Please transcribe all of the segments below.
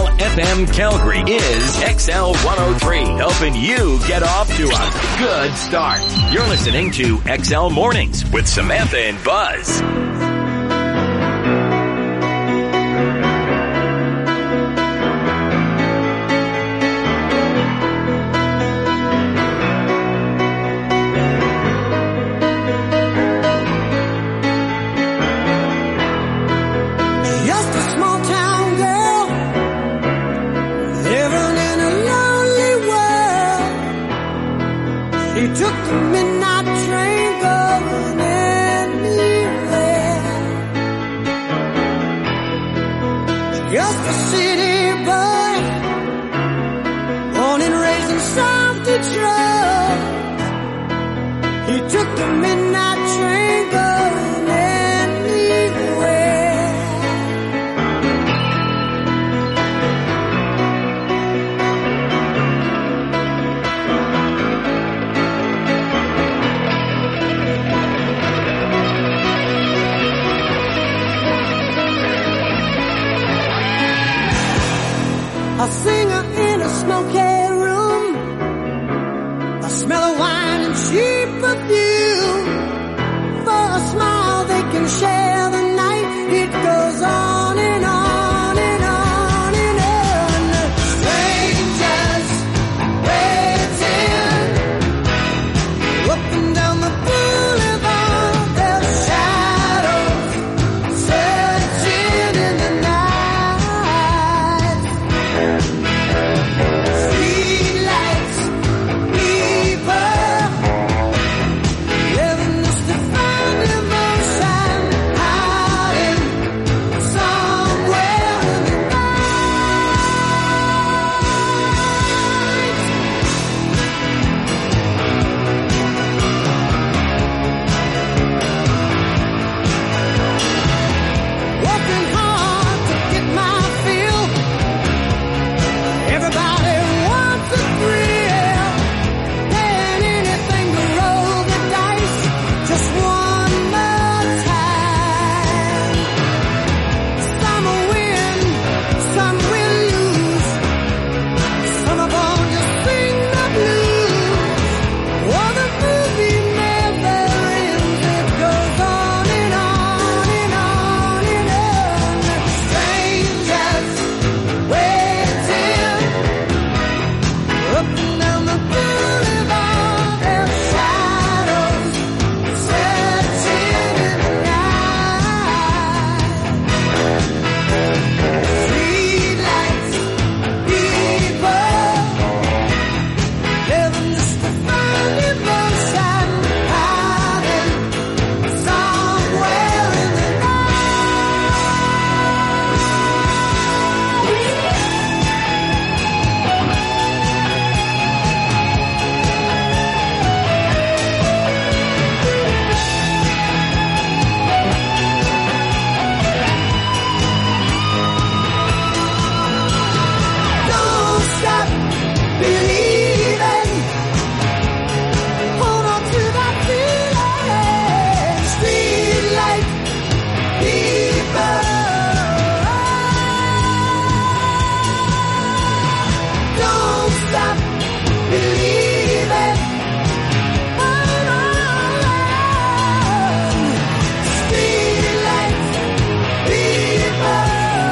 XL FM Calgary is XL 103, helping you get off to a good start. You're listening to XL Mornings with Samantha and Buzz. A singer in a smoky room, a smell of wine and cheap perfume. For a smile they can share the night. It goes on and on and on and on. Strangers waiting up and down the boulevard. Their shadows searching in the night. Streetlights, people, living just to find emotion, hiding somewhere in the working hard to get my fill. Everybody wants a thrill. Paying anything to roll the dice. Just one more time. Some will win, some will lose. Some are born to sing the blues. Oh, the movie never ends. It goes on and on and on and on. Strangers waiting up and down the boulevard. Their shadows searching in the night. Streetlights, people, living just to find emotion, hiding somewhere in the Don't stop believing. Hold on to that feeling. Streetlight people. Don't stop believing. Hold on. Streetlight people.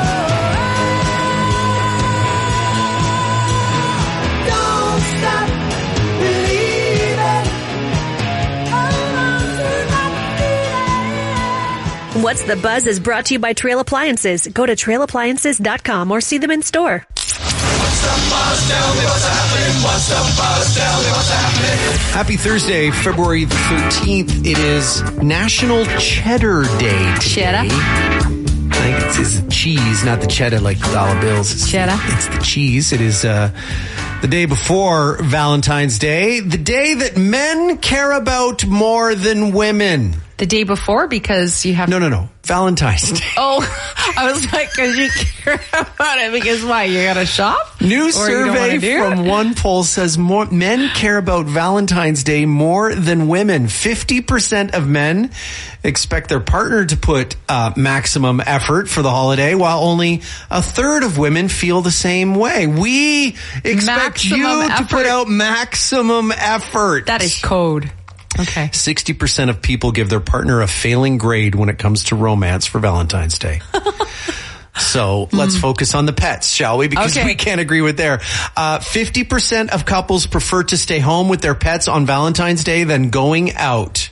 Don't stop believing. Hold on to that feeling. What's the Buzz is brought to you by Trail Appliances. Go to trailappliances.com or see them in store. Happy Thursday, February 13th. It is National Cheddar Day today. Cheddar? I think it's cheese, not the cheddar like dollar bills. It's Cheddar? It's the cheese. It is the day before Valentine's Day, the day that men care about more than women. The day before because you have... No. Valentine's Day. Oh, I was like, because you care about it. Because why? You got to shop? New survey from one poll says more men care about Valentine's Day more than women. 50% of men expect their partner to put maximum effort for the holiday, while only a third of women feel the same way. We expect you to put out maximum effort. That is code. Okay. 60% of people give their partner a failing grade when it comes to romance for Valentine's Day. So let's focus on the pets, shall we? Because we can't agree with there. 50% of couples prefer to stay home with their pets on Valentine's Day than going out.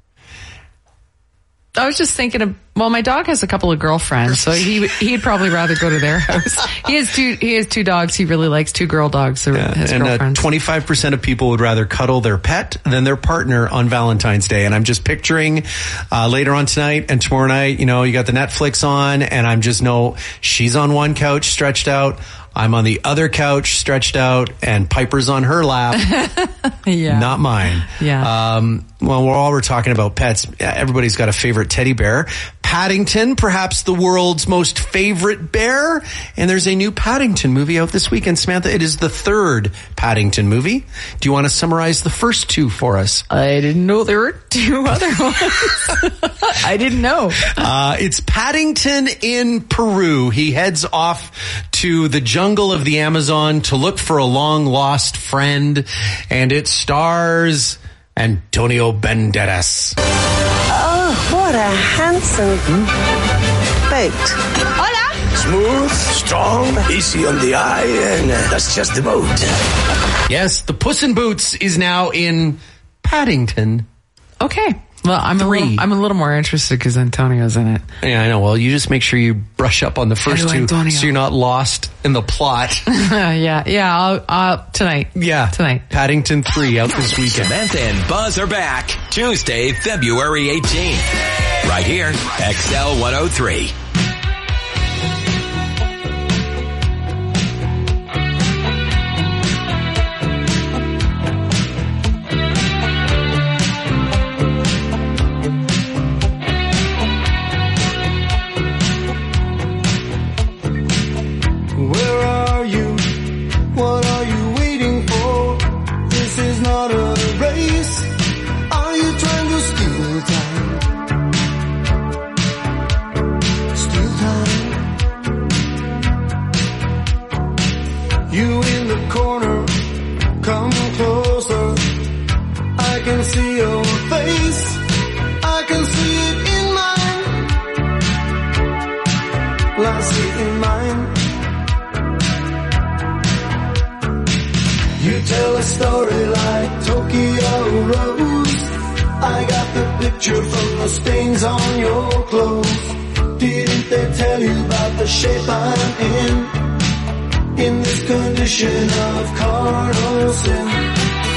I was just thinking my dog has a couple of girlfriends, so he'd probably rather go to their house. He has two dogs. He really likes two girl dogs. His girlfriends. 25% of people would rather cuddle their pet than their partner on Valentine's Day. And I'm just picturing later on tonight and tomorrow night, you got the Netflix on, and I'm just she's on one couch stretched out. I'm on the other couch stretched out, and Piper's on her lap. Yeah. Not mine. Yeah. Well, we're talking about pets. Everybody's got a favorite teddy bear. Paddington, perhaps the world's most favorite bear. And there's a new Paddington movie out this weekend, Samantha. It is the third Paddington movie. Do you want to summarize the first two for us? I didn't know there were two other ones. I didn't know. It's Paddington in Peru. He heads off to the jungle of the Amazon to look for a long lost friend. And it stars Antonio Banderas. Oh, what a handsome boat. Hola. Smooth, strong, easy on the eye, and that's just the boat. Yes, the Puss in Boots is now in Paddington. Okay. Well, I'm a little more interested because Antonio's in it. Yeah, I know. Well, you just make sure you brush up on the first two Antonio. so you're not lost in the plot. Yeah. I'll tonight. Yeah. Tonight. Paddington 3 out this weekend. Samantha and Buzz are back Tuesday, February 18th. Right here, XL 103. From the stains on your clothes, didn't they tell you about the shape I'm in this condition of carnal sin?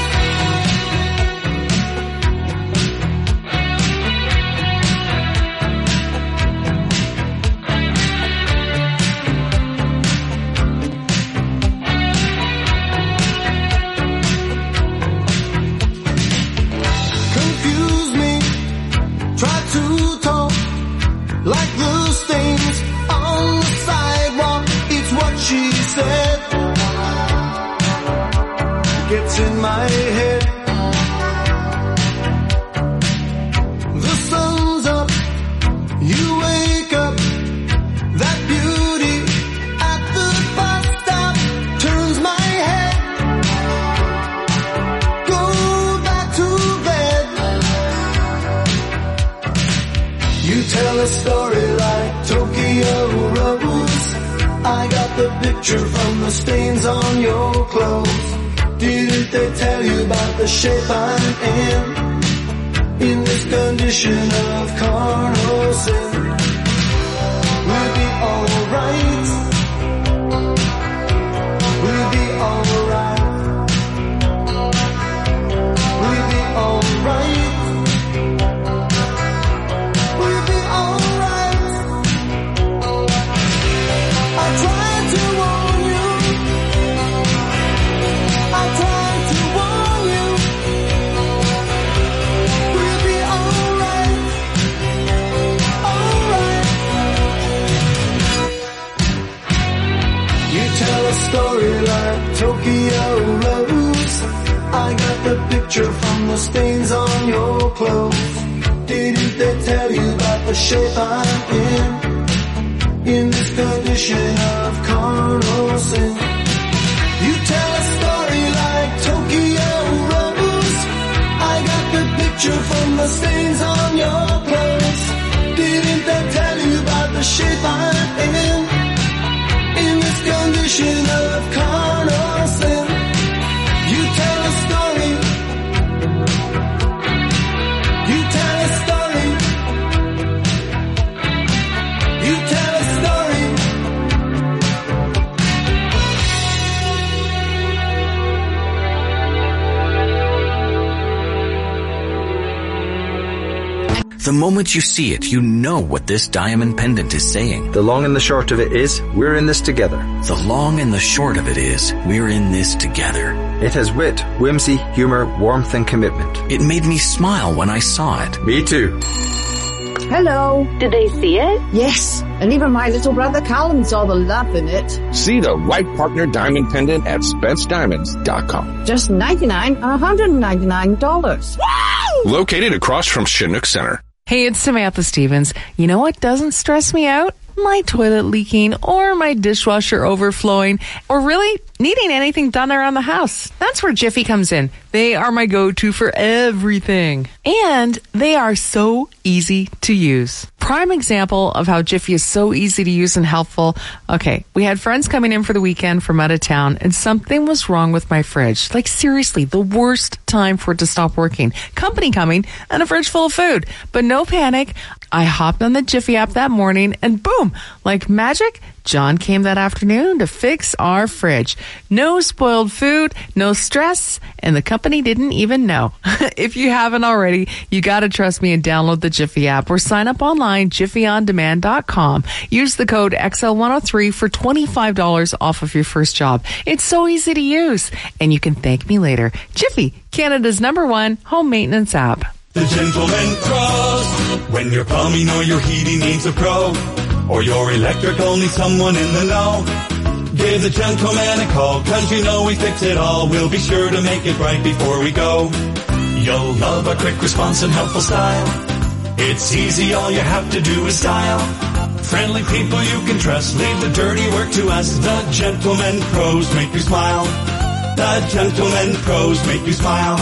In my head, the sun's up, you wake up, that beauty at the bus stop turns my head, go back to bed. You tell a story like Tokyo Rose, I got the picture from the stains on your clothes. Didn't they tell you about the shape I'm in this condition of carnal sin? We'll be alright. We'll be alright. We'll be alright. We'll be alright. I tried to warn you. I tried to warn you. We'll be alright. I got the picture from the stains on your clothes. Didn't they tell you about the shape I'm in this condition of carnal sin? You tell a story like Tokyo Rose. I got the picture from the stains on your clothes. Didn't they tell you about the shape I'm in this condition of carnal sin? You tell a story. You tell a story. You tell a story. The moment you see it, you know what this diamond pendant is saying. The long and the short of it is, we're in this together. The long and the short of it is, we're in this together. It has wit, whimsy, humor, warmth, and commitment. It made me smile when I saw it. Me too. Hello. Did they see it? Yes, and even my little brother Callum saw the love in it. See the right partner diamond pendant at SpenceDiamonds.com. Just $99 and $199. Wow! Located across from Chinook Center. Hey, it's Samantha Stevens. You know what doesn't stress me out? My toilet leaking or my dishwasher overflowing or really needing anything done around the house. That's where Jiffy comes in. They are my go-to for everything. And they are so easy to use. Prime example of how Jiffy is so easy to use and helpful. Okay, we had friends coming in for the weekend from out of town and something was wrong with my fridge. Like seriously, the worst time for it to stop working. Company coming and a fridge full of food. But no panic. I hopped on the Jiffy app that morning and boom, like magic, John came that afternoon to fix our fridge. No spoiled food, no stress, and the company didn't even know. If you haven't already, you gotta trust me and download the Jiffy app or sign up online, jiffyondemand.com. Use the code XL103 for $25 off of your first job. It's so easy to use, and you can thank me later. Jiffy, Canada's #1 home maintenance app. The Gentleman Pros. When your plumbing or your heating needs a pro, or your electrical needs someone in the know, give the Gentleman a call, 'cause you know we fix it all. We'll be sure to make it right before we go. You'll love our quick response and helpful style. It's easy, all you have to do is dial. Friendly people you can trust, leave the dirty work to us. The Gentleman Pros make you smile. The Gentleman Pros make you smile.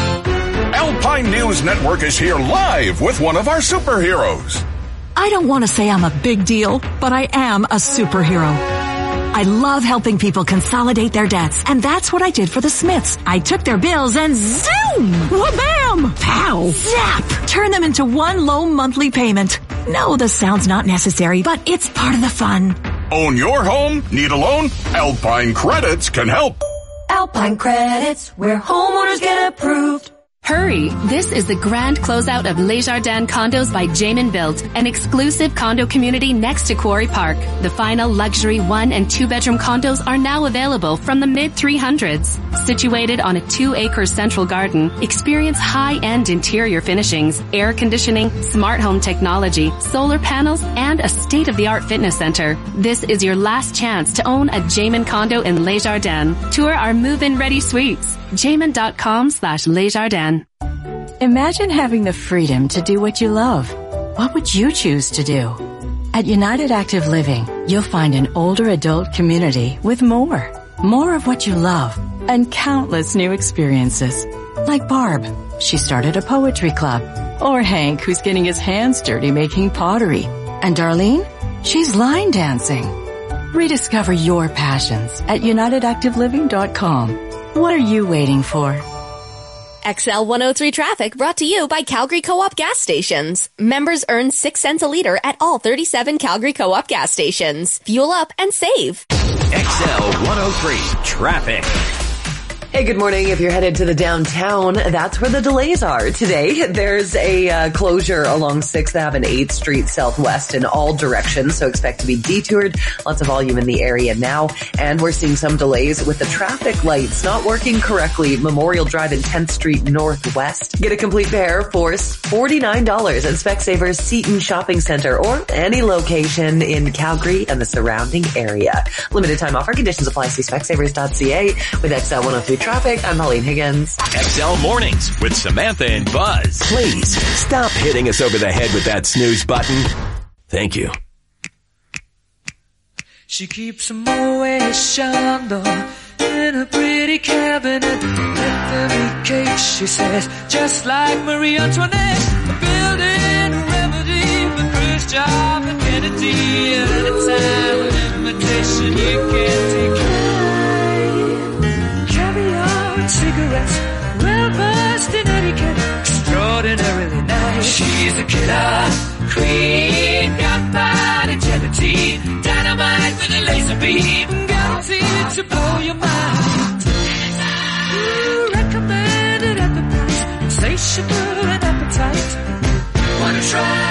Alpine News Network is here live with one of our superheroes. I don't want to say I'm a big deal, but I am a superhero. I love helping people consolidate their debts, and that's what I did for the Smiths. I took their bills and zoom! Wha-bam! Pow! Zap! Turn them into one low monthly payment. No, the sound's not necessary, but it's part of the fun. Own your home? Need a loan? Alpine Credits can help. Alpine Credits, where homeowners get approved. Hurry! This is the grand closeout of Les Jardins Condos by Jamin Built, an exclusive condo community next to Quarry Park. The final luxury 1- and 2-bedroom condos are now available from the mid-300s. Situated on a 2-acre central garden, experience high-end interior finishings, air conditioning, smart home technology, solar panels, and a state-of-the-art fitness center. This is your last chance to own a Jamin condo in Les Jardins. Tour our move-in ready suites. Jamin.com/Les Jardins. Imagine having the freedom to do what you love. What would you choose to do? At United Active Living, you'll find an older adult community with more of what you love, and countless new experiences. Like Barb, she started a poetry club. Or Hank, who's getting his hands dirty making pottery. And Darlene, she's line dancing. Rediscover your passions at UnitedActiveLiving.com. What are you waiting for? XL 103 traffic brought to you by Calgary Co-op gas stations. Members earn 6 cents a liter at all 37 Calgary Co-op gas stations. Fuel up and save. XL 103 traffic. Hey, good morning. If you're headed to the downtown, that's where the delays are today. There's a closure along 6th Ave and 8th Street Southwest in all directions, so expect to be detoured. Lots of volume in the area now, and we're seeing some delays with the traffic lights not working correctly. Memorial Drive and 10th Street Northwest. Get a complete pair for $49 at Specsavers Seton Shopping Center or any location in Calgary and the surrounding area. Limited time offer. Conditions apply. See Specsavers.ca with XL 103 Traffic. I'm Pauline Higgins. XL Mornings with Samantha and Buzz. Please stop hitting us over the head with that snooze button. Thank you. She keeps a Moet Chandon in a pretty cabinet. Let them eat cake, she says, just like Marie Antoinette. Building a remedy for Khrushchev and Kennedy. At a time of invitation you can't decline. Caviar and cigarettes, well versed in etiquette, extraordinarily nice. She's a killer queen, gunpowder gelatine, dynamite with a laser beam, guaranteed to blow your mind. Recommended at the price, insatiable and appetite. Wanna try?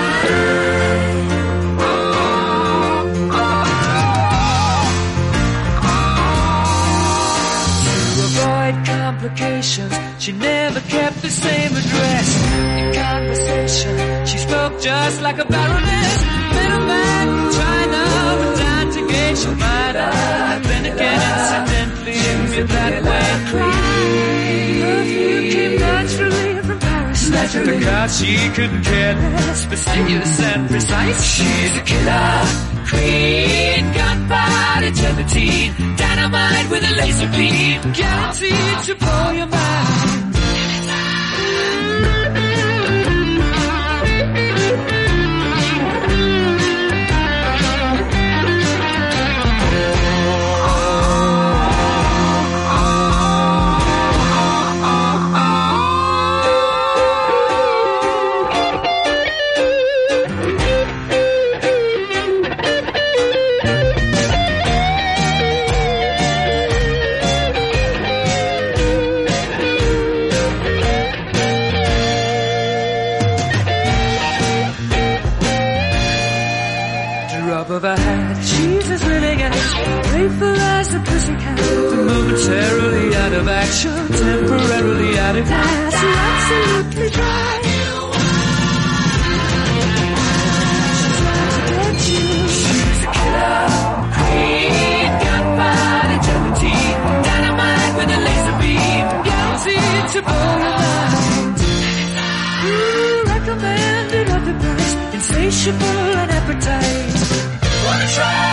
To avoid complications, she never kept the same address. In conversation, she spoke just like a baroness. Middleman from China, but down to gauge she might have been again incidentally in that way. Perfume came naturally from Paris, because she couldn't care less, fastidious and precise. She's a killer queen, gunpowder gelatine, dynamite with a laser beam, guaranteed to blow your mind. Of a hat, she's as willing as playful as a pussycat. Momentarily out of action, temporarily out of gas. You're absolutely dry. She's out to get you. She's a killer queen, gunpowder gelatine, dynamite with a laser beam, guaranteed to blow your mind. Recommended at the price, insatiable and appetite. Wanna try?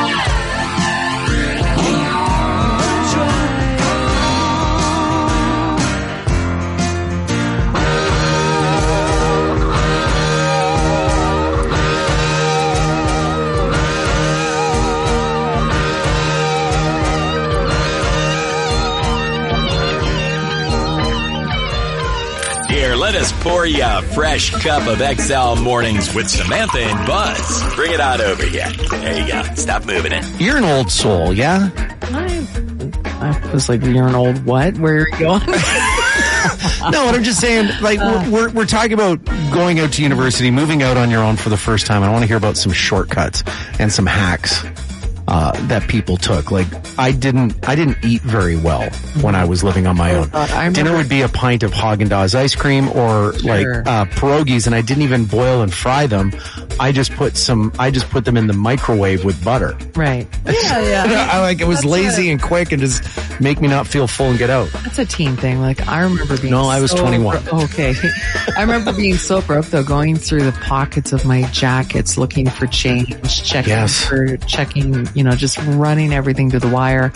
Here, let us pour you a fresh cup of XL Mornings with Samantha and Buzz. Bring it on over here. There you go. Stop moving it. You're an old soul, yeah? I was like, you're an old what? Where are you going? No, what I'm just saying, like, we're talking about going out to university, moving out on your own for the first time. I want to hear about some shortcuts and some hacks that people took. Like, I didn't eat very well when I was living on my own. Dinner would be a pint of Haagen-Dazs ice cream or like pierogies, and I didn't even boil and fry them. I just put them in the microwave with butter. Right. Yeah. It was lazy and quick and just make me not feel full and get out. That's a teen thing. Like, I remember being I was 21. Okay. I remember being so broke though, going through the pockets of my jackets, looking for change, checking, just running everything to the wire.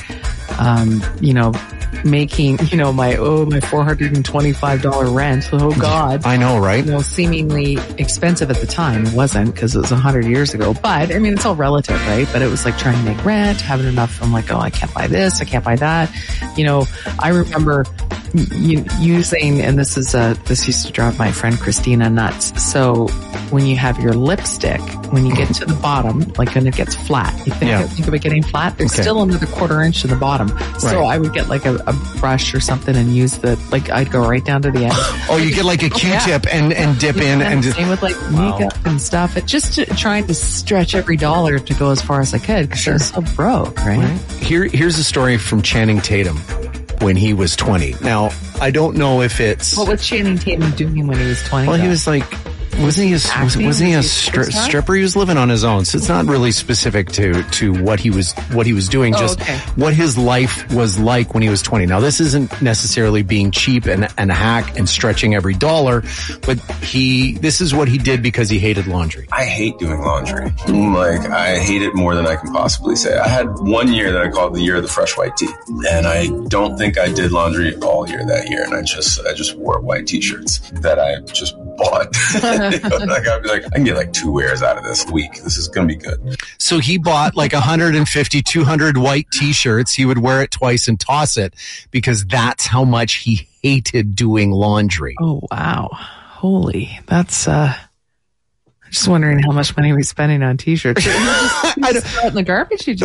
Making, my $425 rent. Oh God. I know, right? Seemingly expensive at the time. It wasn't, because it was 100 years ago. But I mean, it's all relative, right? But it was like trying to make rent, having enough. I'm like, I can't buy this. I can't buy that. I remember using, and this used to drive my friend Christina nuts. So when you have your lipstick, when you get to the bottom, like when it gets flat, you think of it getting flat, there's still another quarter inch to the bottom. So I would get like a brush or something and use I'd go right down to the end. Oh, you get like a Q-tip and dip in and just... Same with like makeup and stuff. Trying to stretch every dollar to go as far as I could because I was so broke, right? Here's a story from Channing Tatum when he was 20. Now, I don't know if it's... What was Channing Tatum doing when he was 20? Well, he was like Wasn't he a stripper? He was living on his own, so it's not really specific to what he was doing. Just what his life was like when he was 20. Now, this isn't necessarily being cheap and a hack and stretching every dollar, but this is what he did because he hated laundry. I hate doing laundry. Like, I hate it more than I can possibly say. I had 1 year that I called the year of the fresh white tee, and I don't think I did laundry all year that year, and I just wore white t-shirts that I just bought. Like, I'd be like, I can get like 2 wears out of this week. This is going to be good. So he bought like 150, 200 white t-shirts. He would wear it twice and toss it because that's how much he hated doing laundry. Oh, wow. Holy, that's, just wondering how much money we're spending on t-shirts. I don't throw it in the garbage. And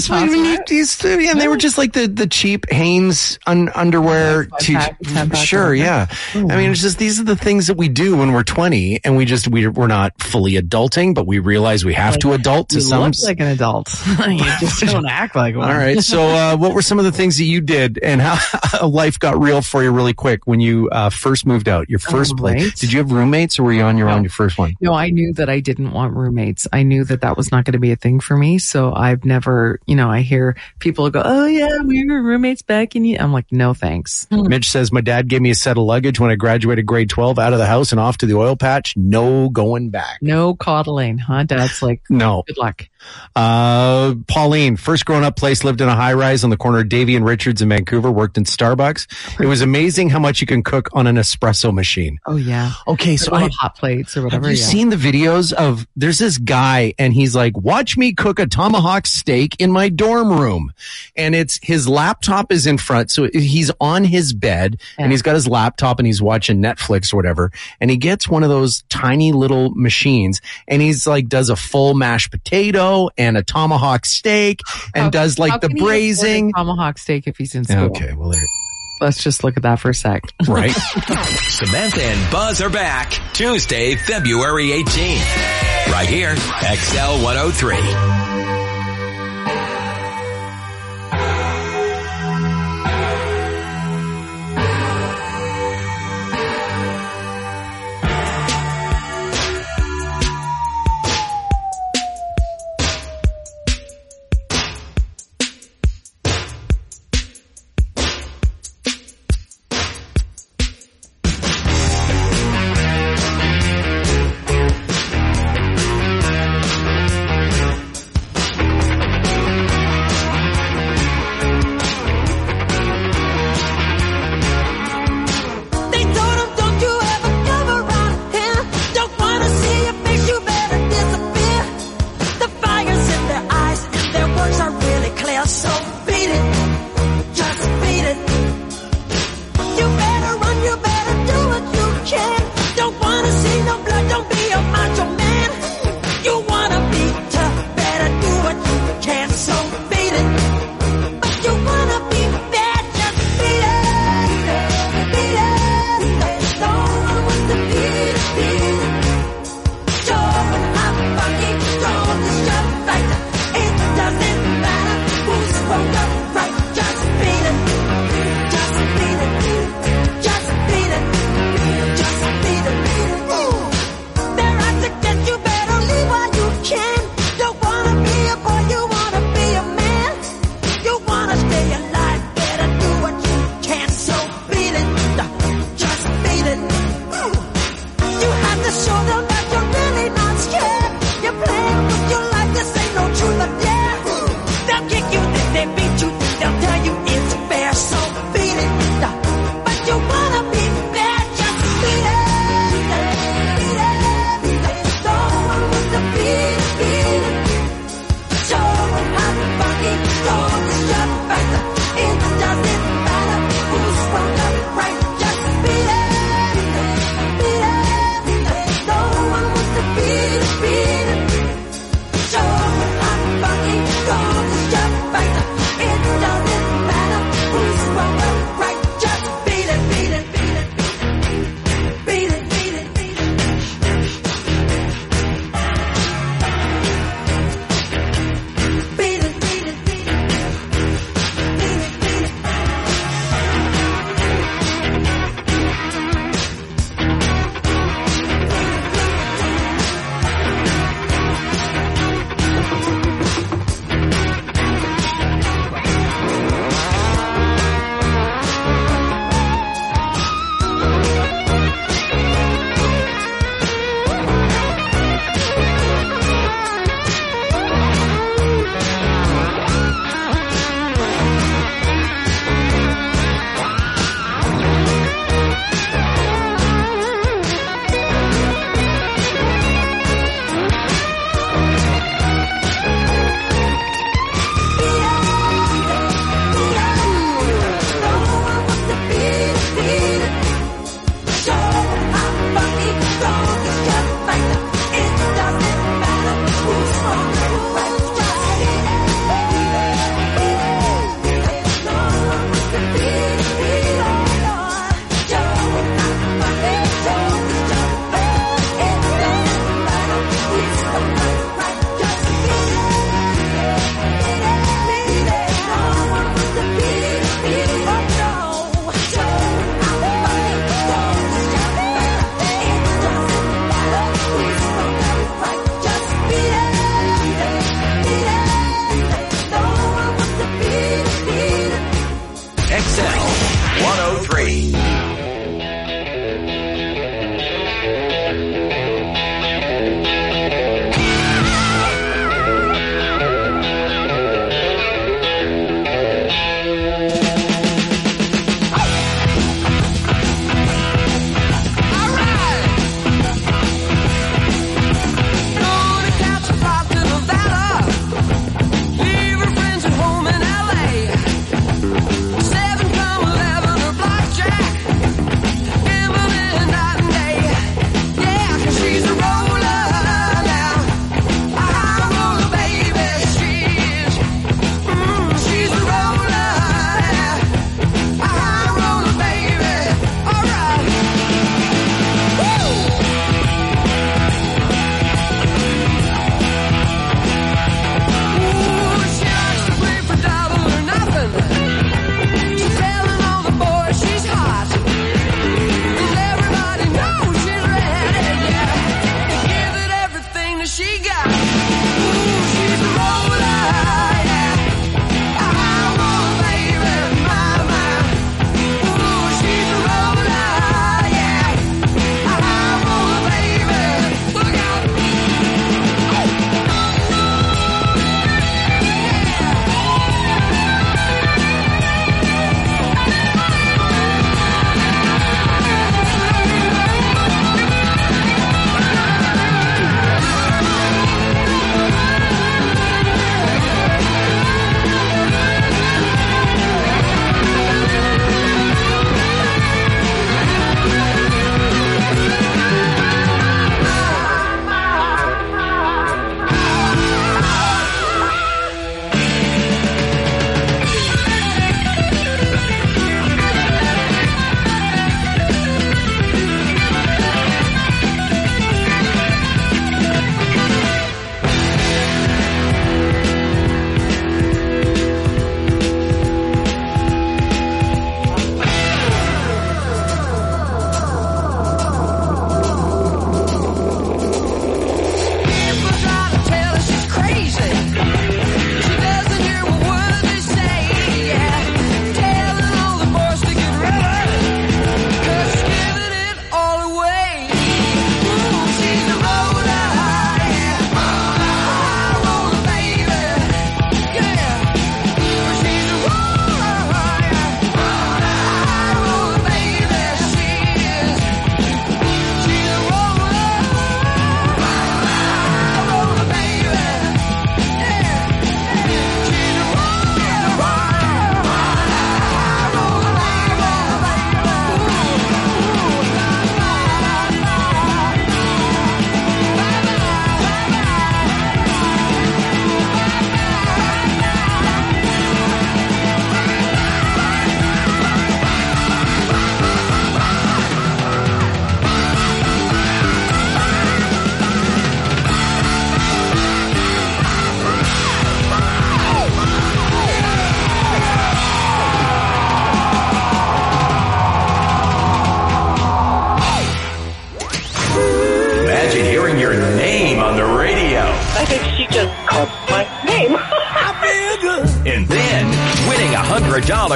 they were just like the cheap Hanes underwear. Sure, yeah. I mean, it's just these are the things that we do when we're 20, and we're not fully adulting, but we realize we have to adult to some. You look like an adult. You just don't act like one. All right. So, what were some of the things that you did, and how life got real for you really quick when you first moved out? Your first place. Did you have roommates, or were you on your own? Your first one? No, I knew that I didn't want roommates. I knew that was not going to be a thing for me. So I've never, I hear people go, oh yeah, we were roommates back in. I'm like, no, thanks. Mitch says, my dad gave me a set of luggage when I graduated grade 12 out of the house and off to the oil patch. No going back. No coddling, huh? Dad's like, no. Good luck. Pauline, first grown up place, lived in a high rise on the corner of Davie and Richards in Vancouver, worked in Starbucks. It was amazing how much you can cook on an espresso machine. Oh yeah. Okay. So hot plates or whatever. Have you seen the videos of, there's this guy and he's like, watch me cook a tomahawk steak in my dorm room. And his laptop is in front. So he's on his bed and he's got his laptop and he's watching Netflix or whatever. And he gets one of those tiny little machines and he's like, does a full mashed potato and a tomahawk steak and does like the braising. Tomahawk steak if he's in school. Okay, well, let's just look at that for a sec. Right. Samantha and Buzz are back Tuesday, February 18th. Right here, XL 103.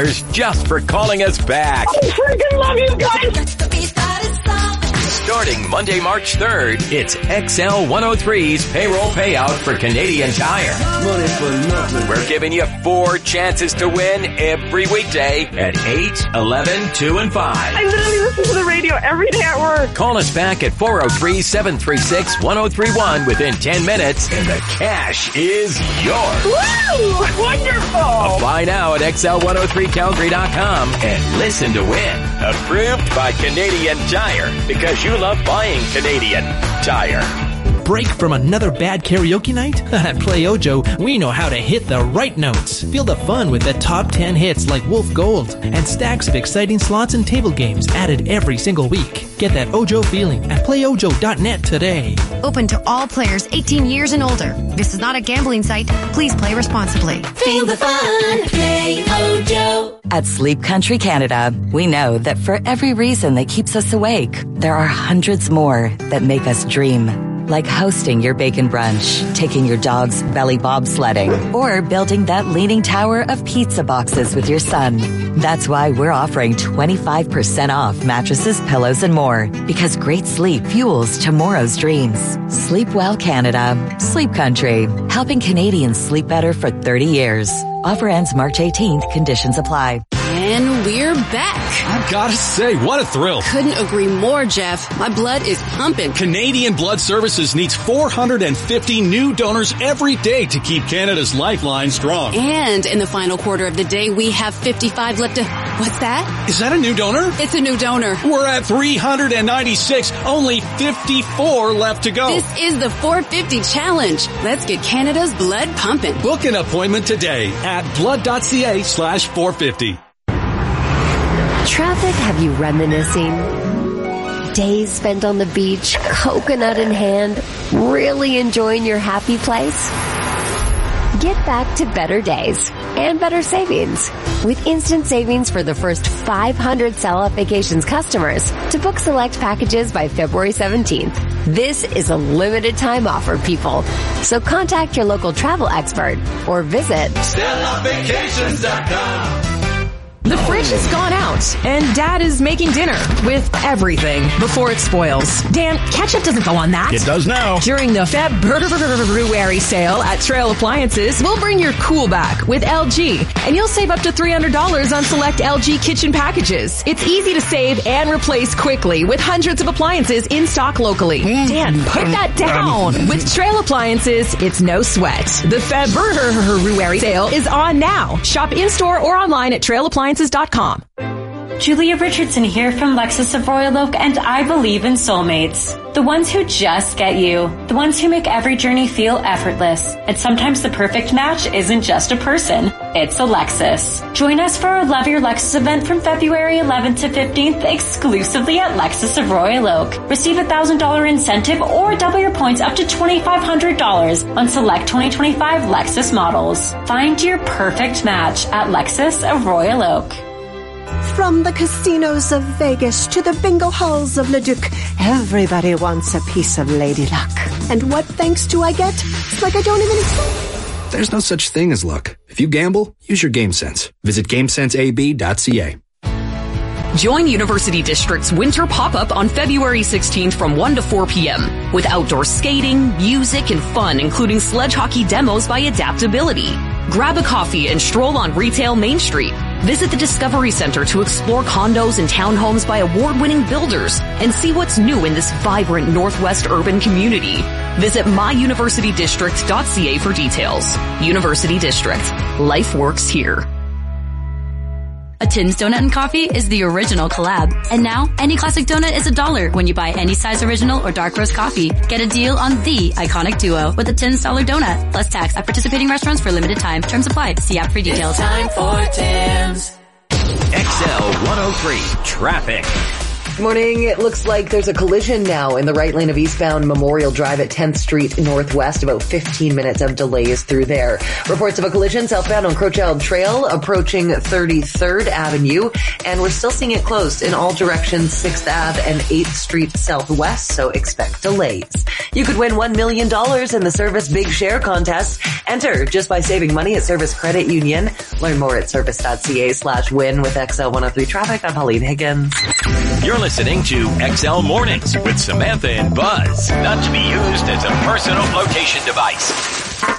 $50 just for calling us back. I freaking love you guys. Starting Monday, March 3rd, it's XL 103's payroll payout for Canadian Tire. Money for nothing. We're giving you 4 chances to win every weekday at 8, 11, 2, and 5. I literally listen to the radio every day at work. Call us back at 403-736-1031 within 10 minutes and the cash is yours. Woo! Wonderful. Apply now at XL103Calgary.com and listen to win. Approved by Canadian Tire because you love buying Canadian Tire. Break from another bad karaoke night? At Play Ojo, we know how to hit the right notes. Feel the fun with the top 10 hits like Wolf Gold and stacks of exciting slots and table games added every single week. Get that Ojo feeling at playojo.net today. Open to all players 18 years and older. This is not a gambling site. Please play responsibly. Feel the fun. Play Ojo. At Sleep Country Canada, we know that for every reason that keeps us awake, there are hundreds more that make us dream. Like hosting your bacon brunch, taking your dog's belly bobsledding, or building that leaning tower of pizza boxes with your son. That's why we're offering 25% off mattresses, pillows, and more. Because great sleep fuels tomorrow's dreams. Sleep well, Canada. Sleep Country. Helping Canadians sleep better for 30 years. Offer ends March 18th. Conditions apply. And we're back. I've got to say, what a thrill. Couldn't agree more, Jeff. My blood is pumping. Canadian Blood Services needs 450 new donors every day to keep Canada's lifeline strong. And in the final quarter of the day, we have 55 left to... What's that? Is that a new donor? It's a new donor. We're at 396. Only 54 left to go. This is the 450 challenge. Let's get Canada's blood pumping. Book an appointment today at blood.ca/450. Traffic have you reminiscing? Days spent on the beach, coconut in hand, really enjoying your happy place? Get back to better days and better savings with instant savings for the first 500 Sell Out Vacations customers to book select packages by February 17th. This is a limited time offer, people. So contact your local travel expert or visit SellOutVacations.com. The fridge has gone out, and Dad is making dinner with everything before it spoils. Dan, ketchup doesn't go on that. It does now. During the February sale at Trail Appliances, we'll bring your cool back with LG, and you'll save up to $300 on select LG kitchen packages. It's easy to save and replace quickly with hundreds of appliances in stock locally. Dan, put that down. With Trail Appliances, it's no sweat. The February sale is on now. Shop in-store or online at trailappliances.com. Julia Richardson here from Lexus of Royal Oak, and I believe in soulmates. The ones who just get you. The ones who make every journey feel effortless. And sometimes the perfect match isn't just a person, it's a Lexus. Join us for our Love Your Lexus event from February 11th to 15th exclusively at Lexus of Royal Oak. Receive a $1,000 incentive or double your points up to $2,500 on select 2025 Lexus models. Find your perfect match at Lexus of Royal Oak. From the casinos of Vegas to the bingo halls of Leduc, everybody wants a piece of Lady Luck. And what thanks do I get? It's like I don't even exist. There's no such thing as luck. If you gamble, use your game sense. Visit GameSenseAB.ca. Join University District's winter pop-up on February 16th from 1 to 4 p.m. with outdoor skating, music, and fun, including sledge hockey demos by Adaptability. Grab a coffee and stroll on retail Main Street. Visit the Discovery Center to explore condos and townhomes by award-winning builders and see what's new in this vibrant Northwest urban community. Visit myuniversitydistrict.ca for details. University District. Life works here. A Tim's Donut and Coffee is the original collab. And now, any classic donut is $1 when you buy any size original or dark roast coffee. Get a deal on the iconic duo with a $10 donut, plus tax at participating restaurants for a limited time. Terms apply. See app for details. It's time for Tim's. XL 103 Traffic. Good morning. It looks like there's a collision now in the right lane of eastbound Memorial Drive at 10th Street Northwest. About 15 minutes of delays through there. Reports of a collision southbound on Crowchild Trail approaching 33rd Avenue. And we're still seeing it closed in all directions, 6th Ave and 8th Street Southwest. So expect delays. You could win $1 million in the Service Big Share contest. Enter just by saving money at Service Credit Union. Learn more at service.ca/win with XL 103 Traffic. I'm Pauline Higgins. You're listening to XL Mornings with Samantha and Buzz. Not to be used as a personal flotation device.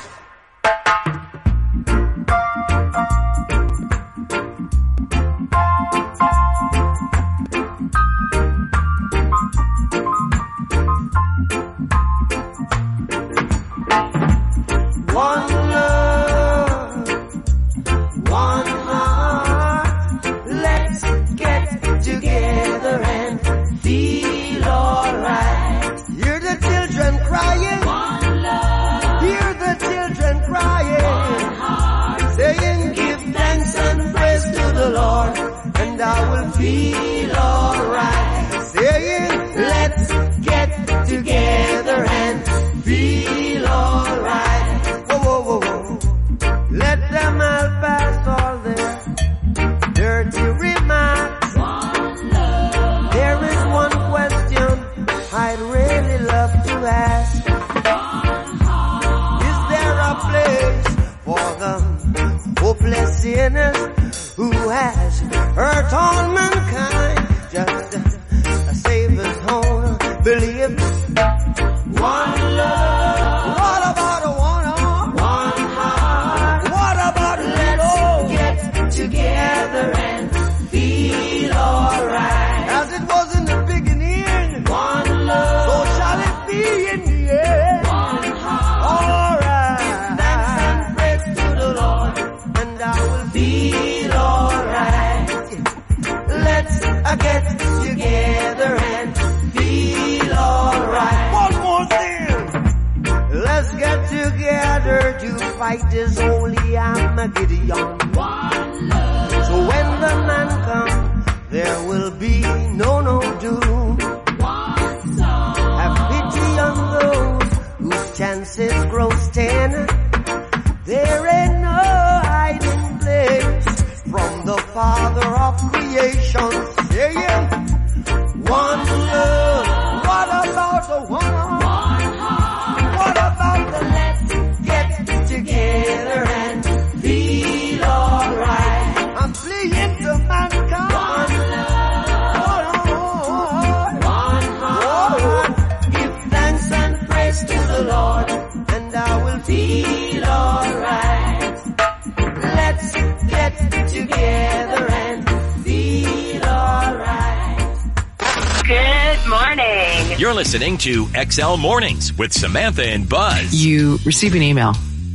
You're listening to XL Mornings with Samantha and Buzz. You receive an email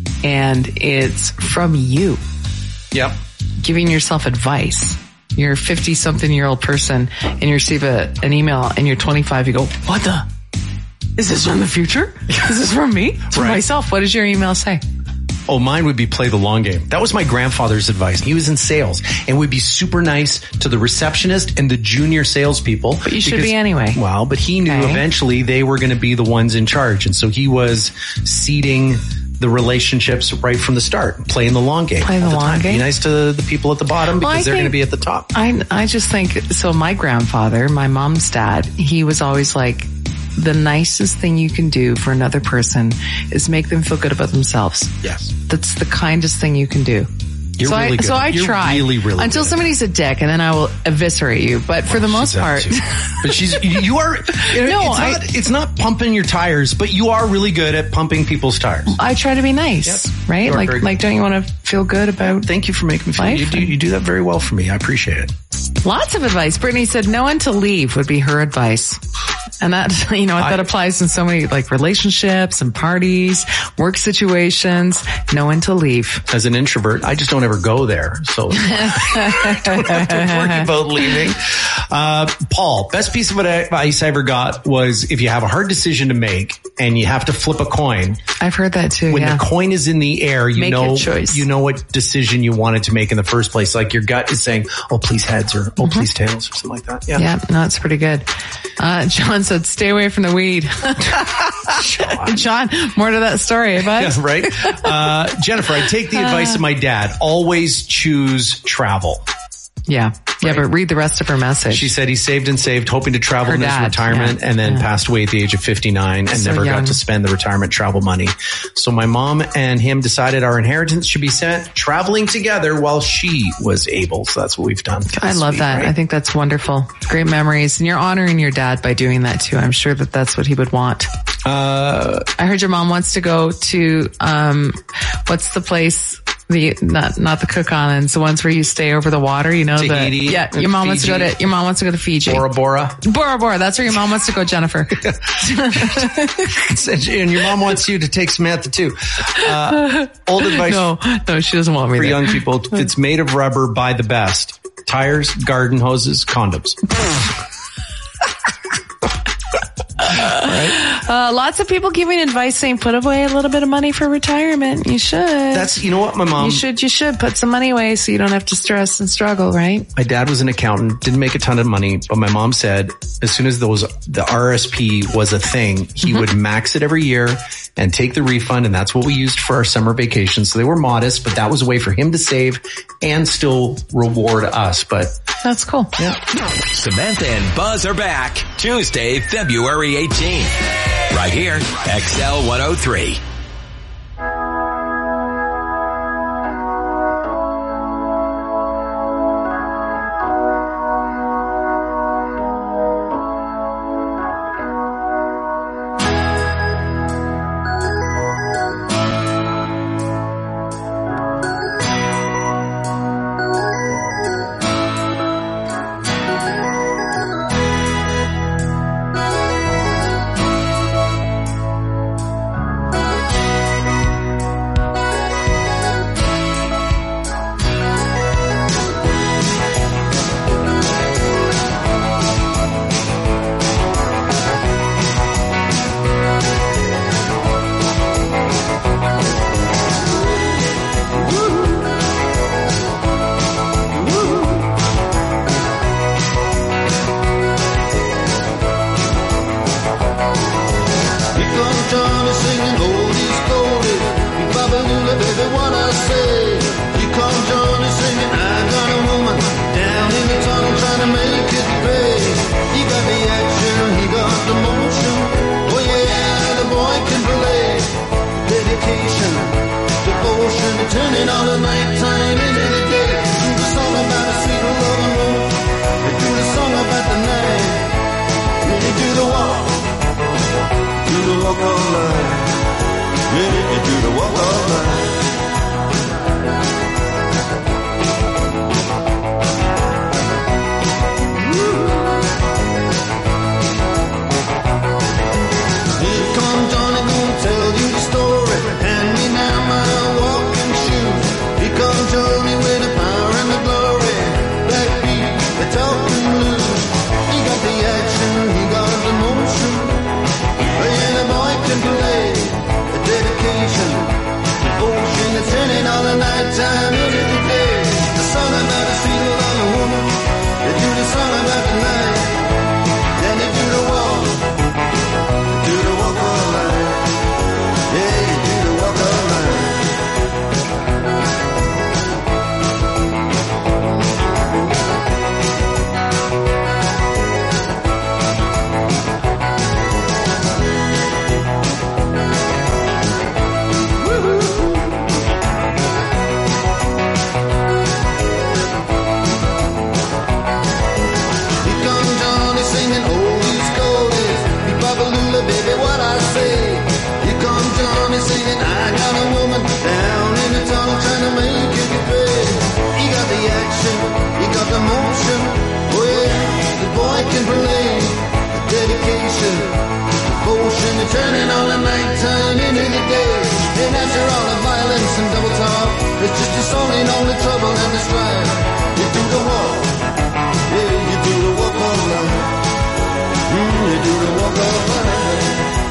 and it's from you. Yep. Giving yourself advice. You're a 50-something-year-old person and you receive an email and you're 25. You go, what the? Is this from the future? Is this from me? To myself. What does your email say? Oh, mine would be play the long game. That was my grandfather's advice. He was in sales and would be super nice to the receptionist and the junior salespeople. But you should be anyway. Well, but he knew eventually they were going to be the ones in charge. And so he was seeding the relationships right from the start, playing the long game. Playing the long game. Be nice to the people at the bottom because they're going to be at the top. I just think, so my grandfather, my mom's dad, he was always like, the nicest thing you can do for another person is make them feel good about themselves. Yes. That's the kindest thing you can do. You're really good. So I try really until somebody's a dick, and then I will eviscerate you. But for the most part, but you are. It's not pumping your tires, but you are really good at pumping people's tires. I try to be nice, right? Like, don't you want to feel good about? Thank you for making me feel. You do that very well for me. I appreciate it. Lots of advice. Brittany said no one to leave would be her advice. And that, you know, that applies in so many like relationships and parties, work situations, know when to leave. As an introvert, I just don't ever go there. So I don't have to worry about leaving. Paul, best piece of advice I ever got was if you have a hard decision to make and you have to flip a coin. I've heard that too. When the coin is in the air, you know what decision you wanted to make in the first place. Like your gut is saying, oh, please heads or oh, please tails or something like that. Yeah, no, it's pretty good. John said, stay away from the weed. John, more to that story, bud. Yeah, right? Jennifer, I take the advice of my dad. Always choose travel. Yeah. Yeah, but read the rest of her message. She said he saved and saved, hoping to travel in his retirement, and then passed away at the age of 59 and never got to spend the retirement travel money. So my mom and him decided our inheritance should be sent traveling together while she was able. So that's what we've done. I love that. Right? I think that's wonderful. Great memories. And you're honoring your dad by doing that too. I'm sure that that's what he would want. I heard your mom wants to go to, what's the place? Not the Cook Islands, the ones where you stay over the water, you know, Tahiti, your mom wants to go to Fiji. Bora Bora. That's where your mom wants to go, Jennifer. And your mom wants you to take Samantha too. Old advice. No, she doesn't want me for there. Young people. It's made of rubber. Buy the best. Tires, garden hoses, condoms. Right? Lots of people giving advice saying put away a little bit of money for retirement. You should. You know what, my mom. You should put some money away so you don't have to stress and struggle, right? My dad was an accountant, didn't make a ton of money, but my mom said as soon as the RSP was a thing, he would max it every year and take the refund. And that's what we used for our summer vacations. So they were modest, but that was a way for him to save and still reward us. But that's cool. Yeah. Samantha and Buzz are back Tuesday, February 18th. Right here, XL 103. turning all the nighttime into the day. And after all the violence and double talk, it's just a song ain't all the trouble and the strife. You do the walk, yeah, you do the walk of life. You do the walk of life.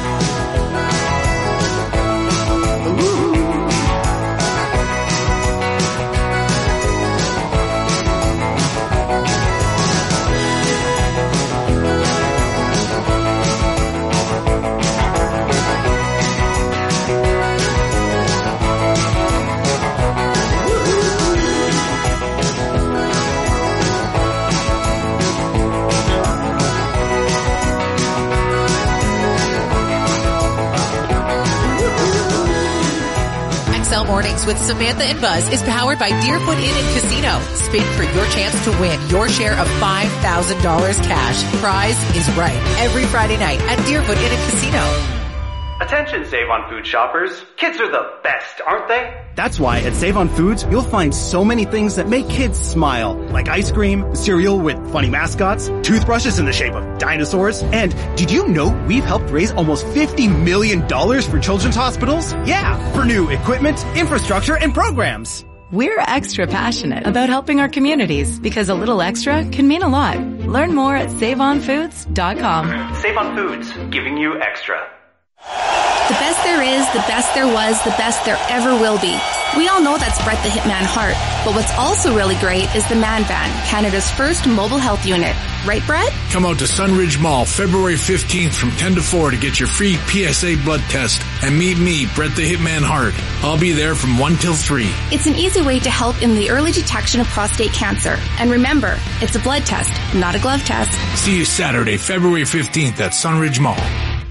XL Mornings with Samantha and Buzz is powered by Deerfoot Inn and Casino. Spin for your chance to win your share of $5,000 cash. Prize is right every Friday night at Deerfoot Inn and Casino. Attention Save On Food shoppers. Kids are the best, aren't they? That's why at Save On Foods, you'll find so many things that make kids smile, like ice cream, cereal with funny mascots, toothbrushes in the shape of dinosaurs, and did you know we've helped raise almost $50 million for children's hospitals? Yeah, for new equipment, infrastructure, and programs. We're extra passionate about helping our communities because a little extra can mean a lot. Learn more at SaveOnFoods.com. Save On Foods, giving you extra. The best there is, the best there was, the best there ever will be. We all know that's Brett the Hitman Hart, but what's also really great is the Man Van, Canada's first mobile health unit. Right, Brett? Come out to Sunridge Mall February 15th from 10 to 4 to get your free PSA blood test and meet me, Brett the Hitman Hart. I'll be there from 1 till 3. It's an easy way to help in the early detection of prostate cancer. And remember, it's a blood test, not a glove test. See you Saturday, February 15th at Sunridge Mall.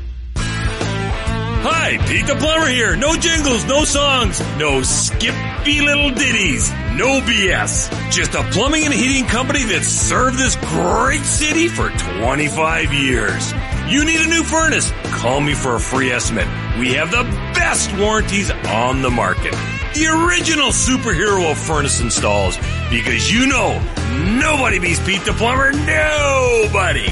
Hi, Pete the Plumber here. No jingles, no songs, no skippy little ditties, no BS. Just a plumbing and heating company that's served this great city for 25 years. You need a new furnace? Call me for a free estimate. We have the best warranties on the market. The original superhero of furnace installs. Because you know, nobody beats Pete the Plumber. Nobody.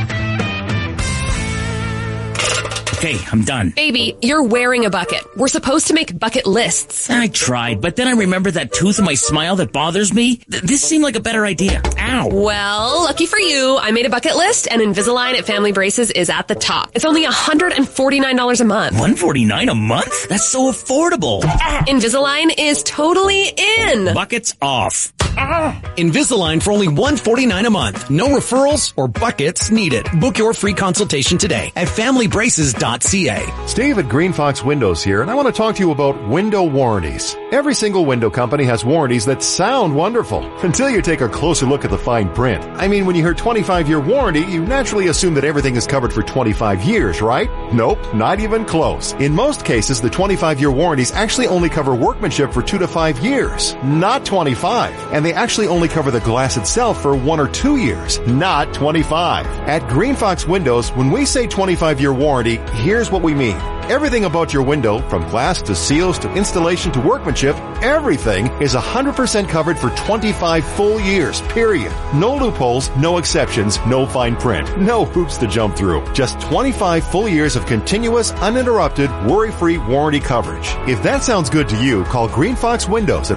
Okay, I'm done. Baby, you're wearing a bucket. We're supposed to make bucket lists. I tried, but then I remember that tooth in my smile that bothers me. This seemed like a better idea. Ow. Well, lucky for you, I made a bucket list, and Invisalign at Family Braces is at the top. It's only $149 a month. $149 a month? That's so affordable. Invisalign is totally in. Buckets off. Invisalign for only $149 a month. No referrals or buckets needed. Book your free consultation today at familybraces.ca. Steve at Green Fox Windows here, and I want to talk to you about window warranties. Every single window company has warranties that sound wonderful until you take a closer look at the fine print. I mean, when you hear 25-year warranty, you naturally assume that everything is covered for 25 years, right? Nope, not even close. In most cases, the 25-year warranties actually only cover workmanship for 2 to 5 years, not 25. And they actually only cover the glass itself for 1 or 2 years, not 25. At Green Fox Windows, when we say 25-year warranty, here's what we mean. Everything about your window, from glass to seals to installation to workmanship, everything is 100% covered for 25 full years, period. No loopholes, no exceptions, no fine print, no hoops to jump through. Just 25 full years of continuous, uninterrupted, worry-free warranty coverage. If that sounds good to you, call Green Fox Windows at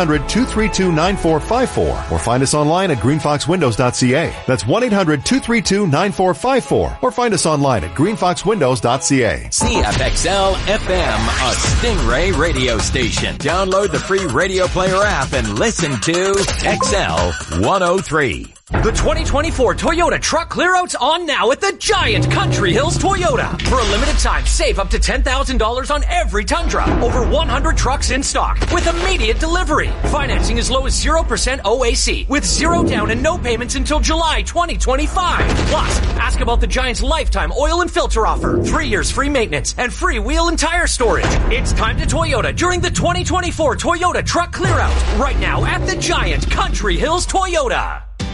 1-800-232-9454 or find us online at greenfoxwindows.ca. That's 1-800-232-9454 or find us online at greenfoxwindows.ca. CFXL FM, a Stingray radio station. Download the free Radio Player app and listen to XL 103. The 2024 Toyota Truck Clearout's on now at the Giant Country Hills Toyota. For a limited time, save up to $10,000 on every Tundra. Over 100 trucks in stock with immediate delivery. Financing as low as 0% OAC with 0 down and no payments until July 2025. Plus, ask about the Giant's lifetime oil and filter offer, 3 years free maintenance, and free wheel and tire storage. It's time to Toyota during the 2024 Toyota Truck Clearout. Right now at the Giant Country Hills Toyota.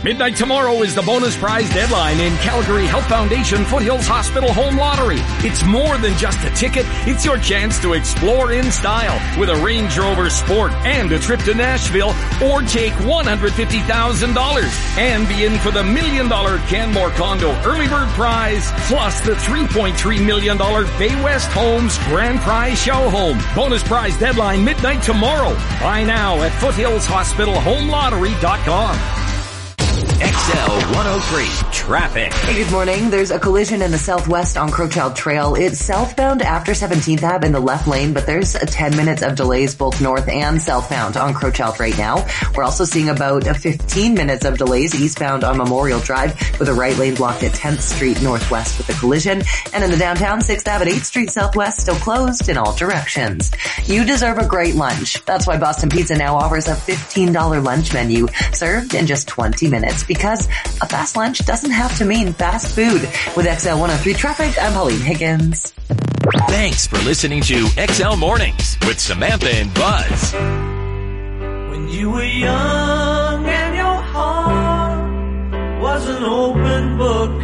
Midnight tomorrow is the bonus prize deadline in Calgary Health Foundation Foothills Hospital Home Lottery. It's more than just a ticket. It's your chance to explore in style with a Range Rover Sport and a trip to Nashville, or take $150,000 and be in for the $1 million Canmore Condo Early Bird Prize, plus the $3.3 million Bay West Homes Grand Prize Show Home. Bonus prize deadline midnight tomorrow. Buy now at foothillshospitalhomelottery.com. XL 103 traffic. Hey, good morning. There's a collision in the southwest on Crowchild Trail. It's southbound after 17th Ave in the left lane, but there's 10 minutes of delays both north and southbound on Crowchild right now. We're also seeing about 15 minutes of delays eastbound on Memorial Drive with a right lane blocked at 10th Street northwest with a collision. And in the downtown, 6th Ave at 8th Street southwest still closed in all directions. You deserve a great lunch. That's why Boston Pizza now offers a $15 lunch menu served in just 20 minutes. Because a fast lunch doesn't have to mean fast food. With XL 103 traffic, I'm Pauline Higgins. Thanks for listening to XL Mornings with Samantha and Buzz. When you were young and your heart was an open book,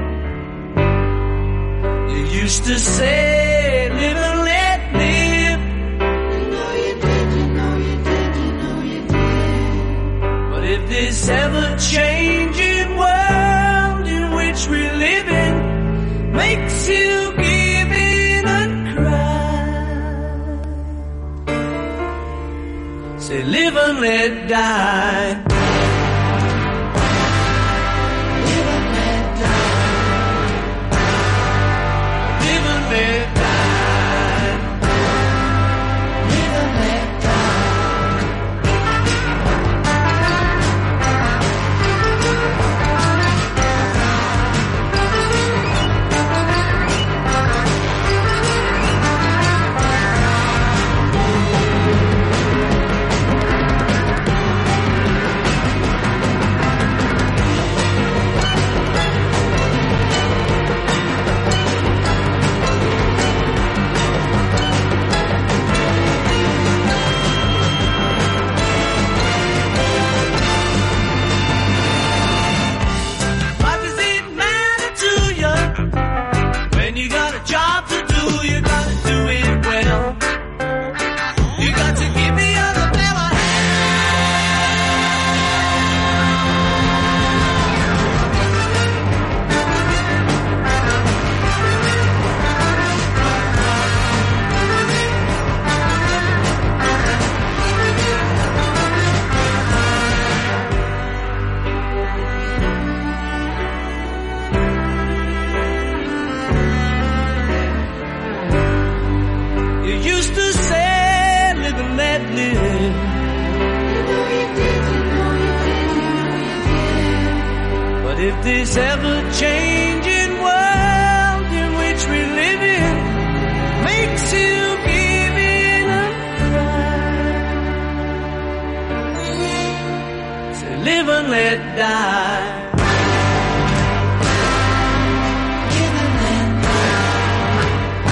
you used to say, live and let live. You know you did, you know you did, you know you did. But if this ever-changing world in which we live in makes you give in and cry, say live and let die. Live and let die. Live and let die. Live and let this ever-changing world in which we live in makes you give in and cry, say live and let die. Live and let die.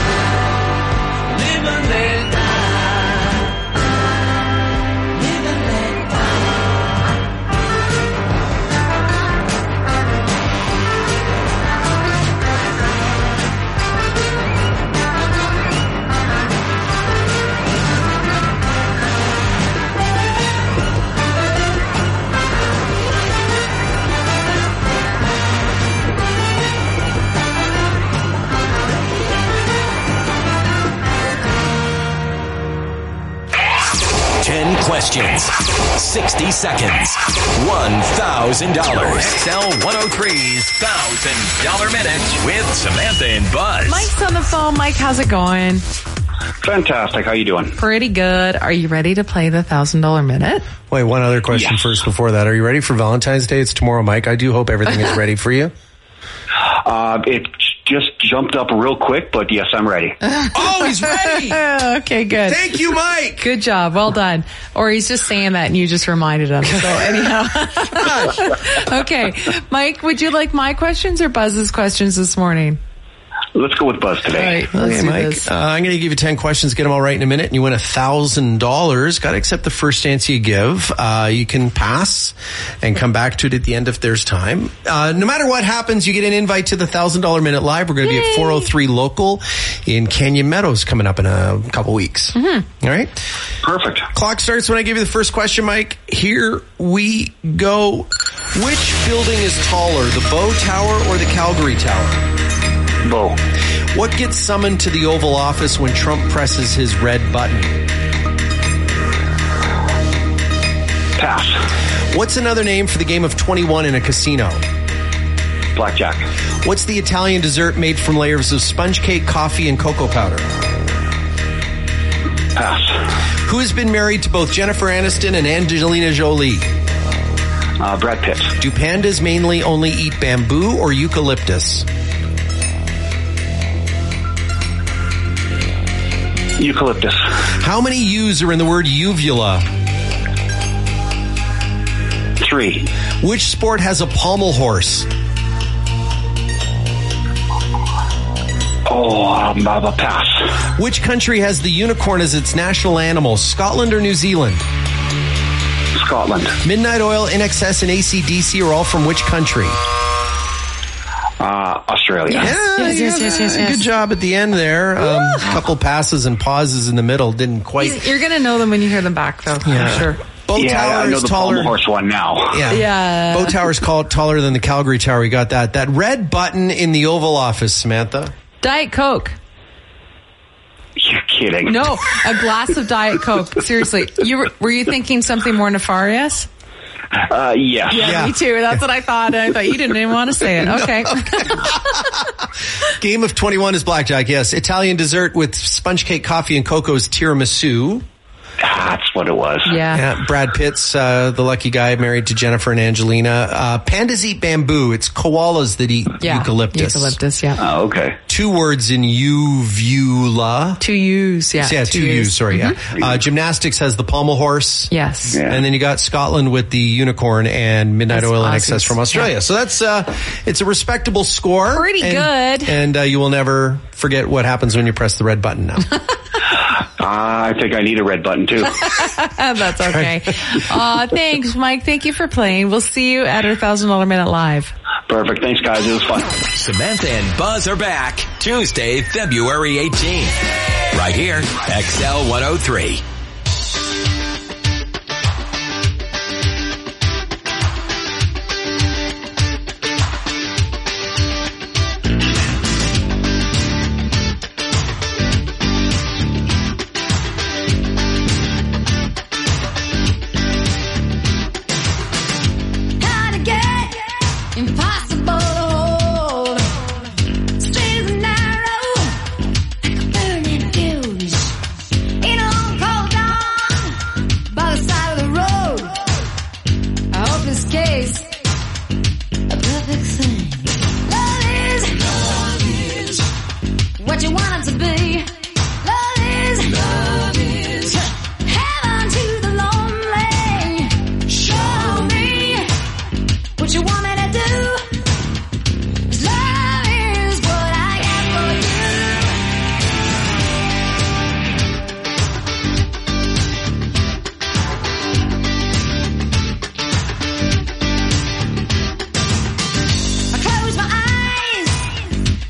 Live and let die. Live and let questions, 60 seconds, $1,000. XL 103's $1,000 Minute with Samantha and Buzz. Mike's on the phone. Mike, how's it going? Fantastic. How you doing? Pretty good. Are you ready to play the $1,000 Minute? Wait, one other question first before that. Are you ready for Valentine's Day? It's tomorrow, Mike. I do hope everything is ready for you. It just jumped up real quick, but yes, I'm ready. Oh, he's ready. Okay, good. Thank you, Mike. Good job. Well done. Or he's just saying that and you just reminded him. So anyhow. Okay. Mike, would you like my questions or Buzz's questions this morning? Let's go with Buzz today. All right. Okay, Mike. I'm going to give you 10 questions, get them all right in a minute, and you win $1,000. Got to accept the first answer you give. You can pass and come back to it at the end if there's time. No matter what happens, you get an invite to the $1,000 Minute Live. We're going to be at 403 Local in Canyon Meadows coming up in a couple weeks. Mm-hmm. All right? Perfect. Clock starts when I give you the first question, Mike. Here we go. Which building is taller, the Bow Tower or the Calgary Tower? Bow. What gets summoned to the Oval Office when Trump presses his red button? Pass. What's another name for the game of 21 in a casino? Blackjack. What's the Italian dessert made from layers of sponge cake, coffee, and cocoa powder? Pass. Who has been married to both Jennifer Aniston and Angelina Jolie? Brad Pitt. Do pandas mainly only eat bamboo or eucalyptus? Eucalyptus. How many U's are in the word uvula? 3. Which sport has a pommel horse? Pass. Which country has the unicorn as its national animal? Scotland or New Zealand? Scotland. Midnight Oil, INXS, and AC/DC are all from which country? Australia. Yes. Good job at the end there. A couple passes and pauses in the middle. Didn't quite. You're going to know them when you hear them back, though. Yeah. I'm sure. Bow Tower I know is the taller. pommel horse one now. Yeah. Bow Tower's taller than the Calgary Tower. We got that. That red button in the Oval Office, Samantha. Diet Coke. You're kidding. No, a glass of Diet Coke. Seriously. Were you thinking something more nefarious? Yes. Yeah, me too. That's what I thought. I thought you didn't even want to say it. Okay. Game of 21 is blackjack, yes. Italian dessert with sponge cake, coffee, and cocoa is tiramisu. That's what it was. Yeah. Brad Pitt's the lucky guy married to Jennifer and Angelina. Pandas eat bamboo. It's koalas that eat eucalyptus. Eucalyptus, yeah. Oh, okay. 2 words in uvula. 2 U's, yeah. Yeah, 2 U's, sorry, yeah. Gymnastics has the pommel horse. Yes. Yeah. And then you got Scotland with the unicorn and Midnight Oil and INXS from Australia. Yeah. So that's, it's a respectable score. Pretty good. And you will never forget what happens when you press the red button now. I think I need a red button too. That's okay. Thanks, Mike. Thank you for playing. We'll see you at our $1,000 Minute Live. Perfect. Thanks, guys. It was fun. Samantha and Buzz are back Tuesday, February 18th. Right here, XL 103. What you want it to be.